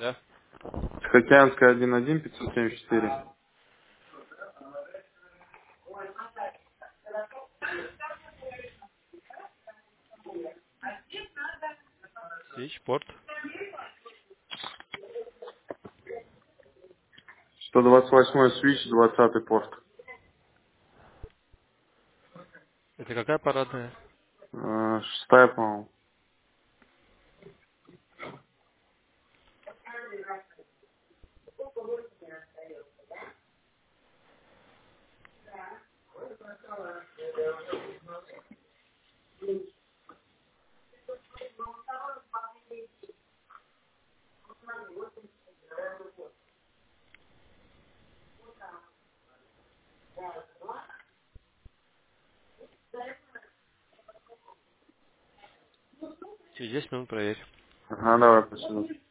Да. Тихоокеанская 1-1, 574. Switch, порт. 128 свич, 20 порт. Это какая парадная? Шестая, по-моему. Через 10 минут проверь. Ага, давай, спасибо.